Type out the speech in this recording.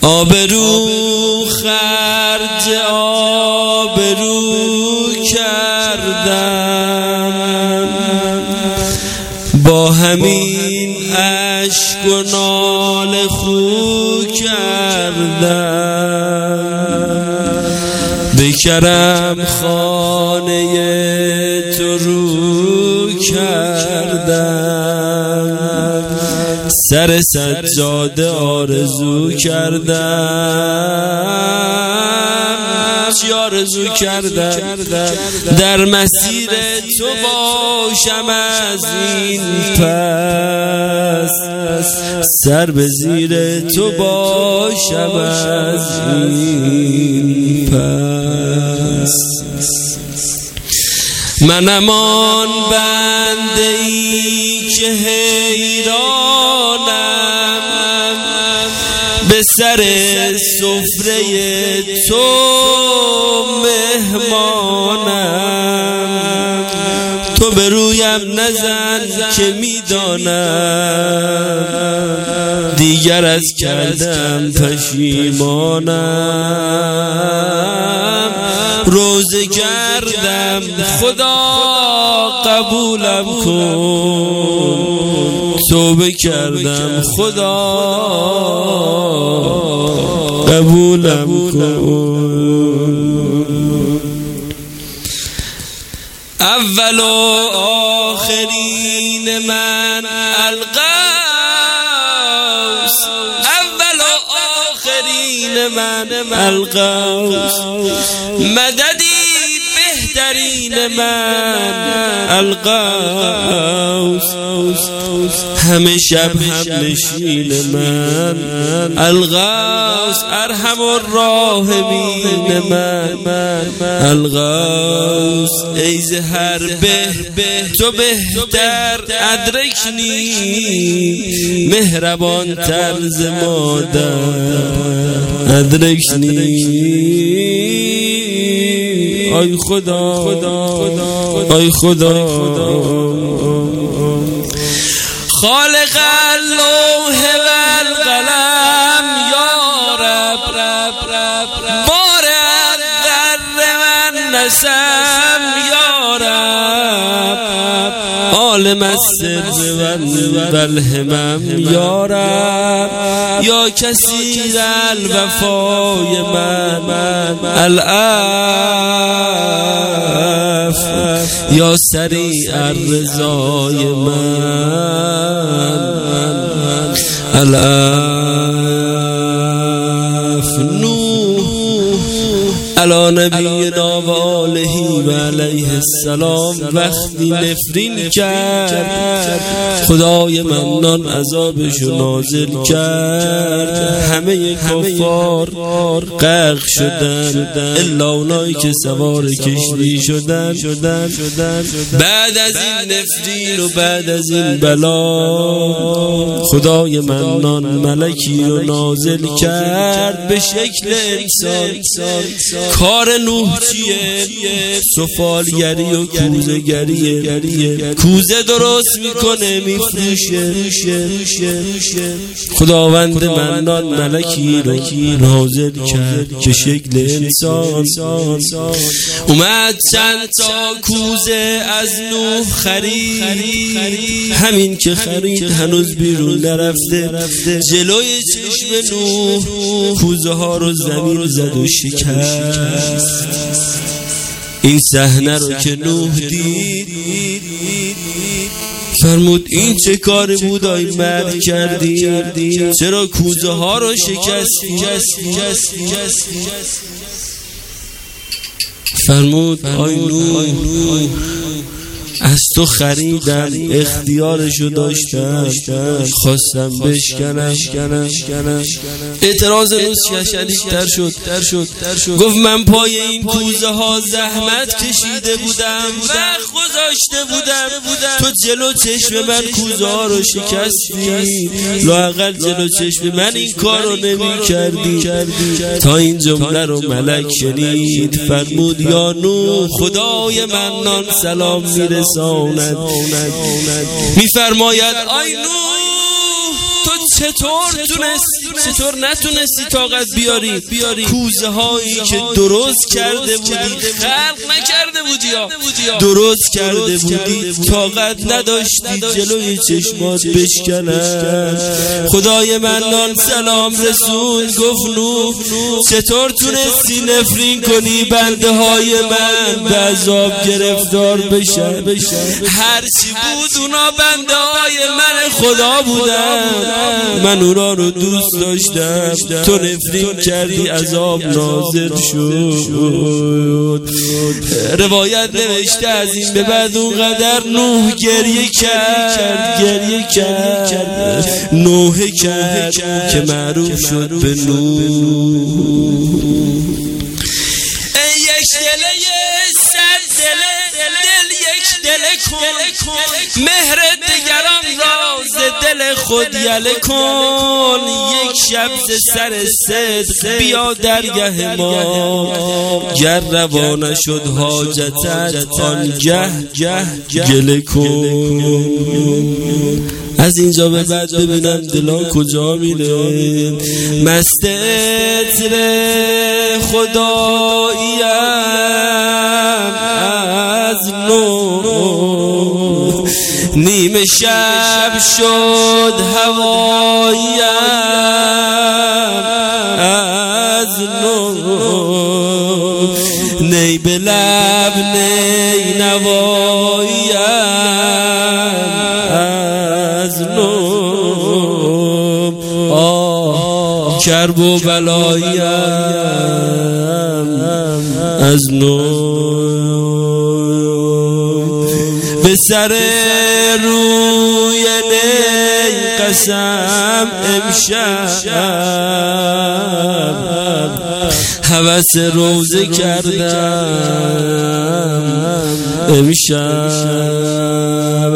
آبرو خرج آبرو کردم، با همین اشک و ناله خو کردم، به کرم خانه تو رو کردم، سر سجاده آرزو کردم، چی آرزو کردم؟ در مسیر تو باشم از این پس، سر به زیر تو باشم از این پس. منم آن بنده ای که حیرانم، به سر سفره تو مهمانم، تو به رویم نزن که میدانم دیگر از کردم پشیمانم. روزه کردم خدا قبولم کن، توبه کردم خدا قبولم کن. اول و آخرین من القوس، اول و آخرین من القوس، مددی بهترین من القوس، همه شب هم نشین من القوس، ارحم الراحمین من القوس. ای ز هر به تو بهتر ادرکنی، مهربان تر ز مادر ادرکنی. آی خدا آی خدا، خالق اللوح و القلم یا رب، بار الذر و النسم یا رب، عالم السر و الهمم یا رب، یا کثیر الوفای من العف، یا سریع الرضای من العف. نوح علی نبینا و آله و علیه السلام وقتی نفرین کرد، خدای منان عذابشو نازل کرد، همه کفار غرق شدن الا اونایی که سوار کشتی شدن. بعد از این نفرین و بعد از این بلا، خدای منان ملکی رو نازل کرد به شکل انسان. کار نوح چیه؟ سفالگری و کوزه‌گریه، کوزه درست میکنه میفروشه. خداوند منان ملکی رو نازل کرد که شکل انسان. اومد چند تا کوزه از نوح خرید، همین که خرید هنوز بیرون نرفته، جلوی چشم نوح کوزه ها رو زمین زد و شکست. این صحنه رو که نوح دید فرمود این چه کاری بود آی مرد کردی؟ چرا کوزه ها رو شکستی؟ فرمود آی نوح، از تو خریدم، اختیارشو داشتم، خواستم بشکنم. اعتراض نوح شدیدتر شد. گفت من پای این کوزه ها زحمت کشیده بودم، وقت گذاشته بودم، تو جلو چشم من کوزه ها رو شکستی، لااقل جلو چشم من این کار رو نمی کردی. تا این جمله رو ملک شنید فرمود یا نوح، خدای منان سلام میرساند، میفرماید آی نوح، تو چطور تونستی چطور نتونستی طاقت بیاری کوزه هایی که درست کرده بودی، خلق نکرده بودی یا درست کرده بودی، طاقت نداشتی جلوی چشمات بشکنن. خدای منان سلام رسول گفت نوح چطور تونستی نفرین کنی بنده های من به عذاب گرفتار بشن؟ هرچی بود اونا بنده های من خدا بودن، من اونا رو دوست داشتم، تو نفرین کردی عذاب نازل شد. روایت نوشته از این به بعد اونقدر نوح گریه کرد نوحه کرد که معروف شد به نوح. ای یک دله صد دله دل یک دله کن، مهر دگران را ز دل خود یله کن. یک شب ز سر صدق بیا درگه ما، گر روا نشد حاجتت آنگه گله کن. از اینجا به بعد ببینم دلان کجا میره. مست عطر خداییم از نور، نیمه شب شد هواییم از نور، نی به لب نی نواییم از نور، کرب و بلاییم از نور. به سر روی نی قسم امشب هوس روزه کردم امشب.